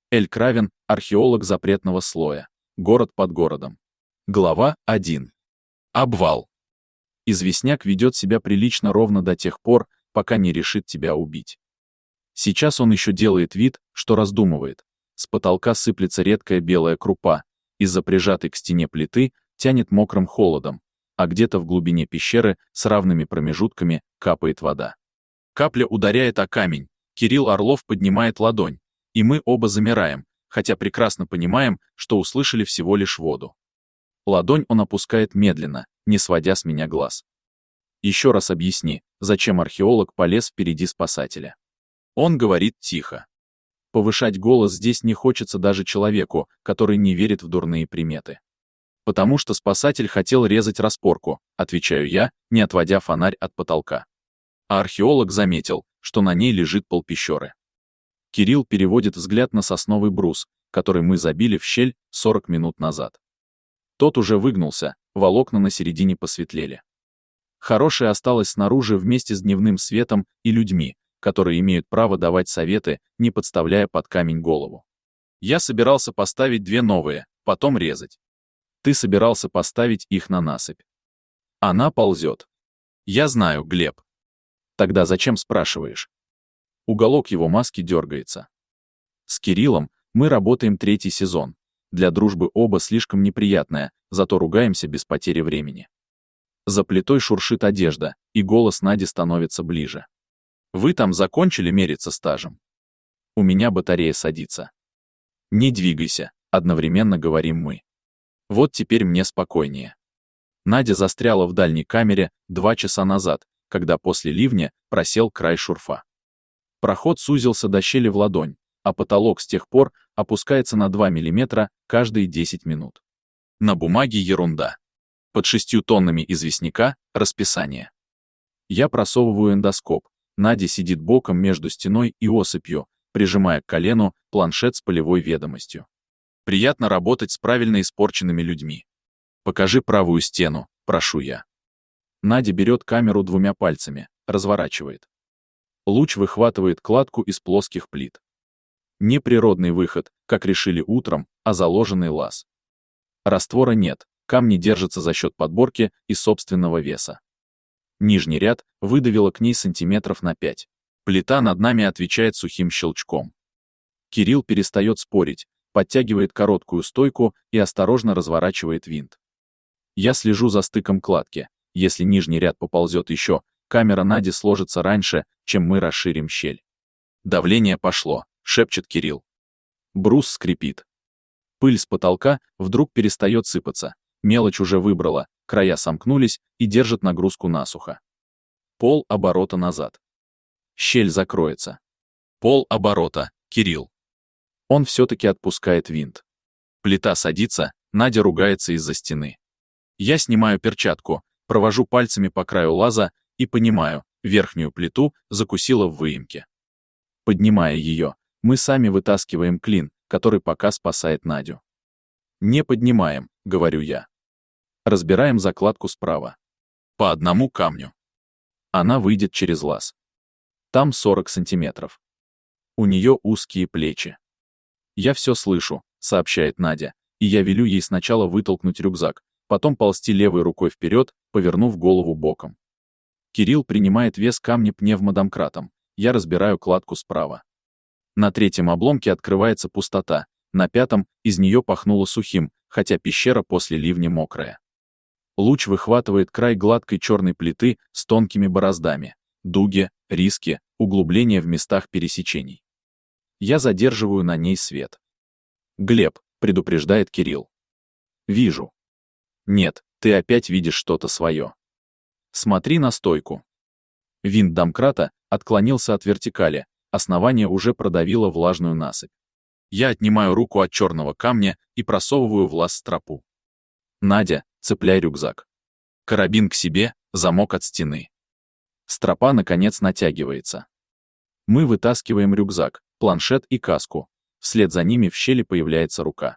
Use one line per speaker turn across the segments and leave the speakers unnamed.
Эль Кравен, археолог запретного слоя. Город под городом. Глава 1. Обвал. Известняк ведет себя прилично ровно до тех пор, пока не решит тебя убить. Сейчас он еще делает вид, что раздумывает. С потолка сыплется редкая белая крупа, из-за прижатой к стене плиты тянет мокрым холодом, а где-то в глубине пещеры с равными промежутками капает вода. Капля ударяет о камень, Кирилл Орлов поднимает ладонь, и мы оба замираем, хотя прекрасно понимаем, что услышали всего лишь воду. Ладонь он опускает медленно, не сводя с меня глаз. Еще раз объясни, зачем археолог полез впереди спасателя. Он говорит тихо. Повышать голос здесь не хочется даже человеку, который не верит в дурные приметы. Потому что спасатель хотел резать распорку, отвечаю я, не отводя фонарь от потолка. А археолог заметил, что на ней лежит полпещеры. Кирилл переводит взгляд на сосновый брус, который мы забили в щель 40 минут назад. Тот уже выгнулся, волокна на середине посветлели. Хорошее осталось снаружи вместе с дневным светом и людьми, которые имеют право давать советы, не подставляя под камень голову. Я собирался поставить 2 новые, потом резать. Ты собирался поставить их на насыпь. Она ползет. Я знаю, Глеб. Тогда зачем спрашиваешь? Уголок его маски дергается. С Кириллом мы работаем 3-й сезон. Для дружбы оба слишком неприятная, зато ругаемся без потери времени. За плитой шуршит одежда, и голос Нади становится ближе. Вы там закончили мериться стажем? У меня батарея садится. Не двигайся, одновременно говорим мы. Вот теперь мне спокойнее. Надя застряла в дальней камере 2 часа назад, когда после ливня просел край шурфа. Проход сузился до щели в ладонь, а потолок с тех пор опускается на 2 мм каждые 10 минут. На бумаге ерунда. Под 6 тоннами известняка расписание. Я просовываю эндоскоп. Надя сидит боком между стеной и осыпью, прижимая к колену планшет с полевой ведомостью. Приятно работать с правильно испорченными людьми. Покажи правую стену, прошу я. Надя берет камеру 2 пальцами, разворачивает. Луч выхватывает кладку из плоских плит. Не природный выход, как решили утром, а заложенный лаз. Раствора нет, камни держатся за счет подборки и собственного веса. Нижний ряд выдавило к ней сантиметров на 5. Плита над нами отвечает сухим щелчком. Кирилл перестает спорить, подтягивает короткую стойку и осторожно разворачивает винт. Я слежу за стыком кладки. Если нижний ряд поползет еще, камера Нади сложится раньше, чем мы расширим щель. Давление пошло, шепчет Кирилл. Брус скрипит. Пыль с потолка вдруг перестает сыпаться. Мелочь уже выбрала, края сомкнулись и держат нагрузку насухо. Пол оборота назад. Щель закроется. Пол оборота, Кирилл. Он все-таки отпускает винт. Плита садится, Надя ругается из-за стены. Я снимаю перчатку, провожу пальцами по краю лаза и понимаю, верхнюю плиту закусила в выемке. Поднимая ее, мы сами вытаскиваем клин, который пока спасает Надю. Не поднимаем, говорю я. Разбираем закладку справа. По одному камню. Она выйдет через лаз. Там 40 сантиметров. У нее узкие плечи. Я все слышу, сообщает Надя, и я велю ей сначала вытолкнуть рюкзак, потом ползти левой рукой вперед, повернув голову боком. Кирилл принимает вес камня пневмодомкратом, я разбираю кладку справа. На 3-м обломке открывается пустота, на 5-м из нее пахнуло сухим, хотя пещера после ливня мокрая. Луч выхватывает край гладкой черной плиты с тонкими бороздами, дуги, риски, углубления в местах пересечений. Я задерживаю на ней свет. «Глеб», — предупреждает Кирилл. «Вижу». «Нет, ты опять видишь что-то свое. Смотри на стойку». Винт домкрата отклонился от вертикали, основание уже продавило влажную насыпь. Я отнимаю руку от черного камня и просовываю в лаз стропу. «Надя, цепляй рюкзак. Карабин к себе, замок от стены». Стропа, наконец, натягивается. Мы вытаскиваем рюкзак, планшет и каску. Вслед за ними в щели появляется рука.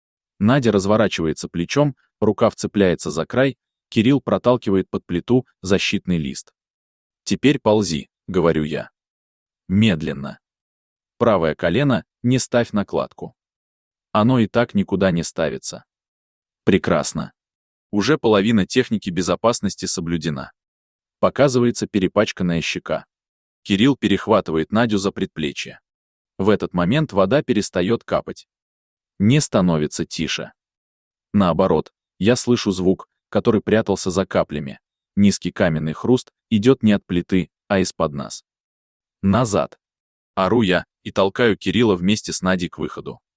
Надя разворачивается плечом, рука вцепляется за край, Кирилл проталкивает под плиту защитный лист. «Теперь ползи», — говорю я. Медленно. Правое колено Не ставь накладку. Оно и так никуда не ставится. Прекрасно. Уже половина техники безопасности соблюдена. Показывается перепачканная щека. Кирилл перехватывает Надю за предплечье. В этот момент вода перестает капать. Не становится тише. Наоборот, я слышу звук, который прятался за каплями. Низкий каменный хруст идет не от плиты, а из-под нас. Назад. Ору я и толкаю Кирилла вместе с Надей к выходу.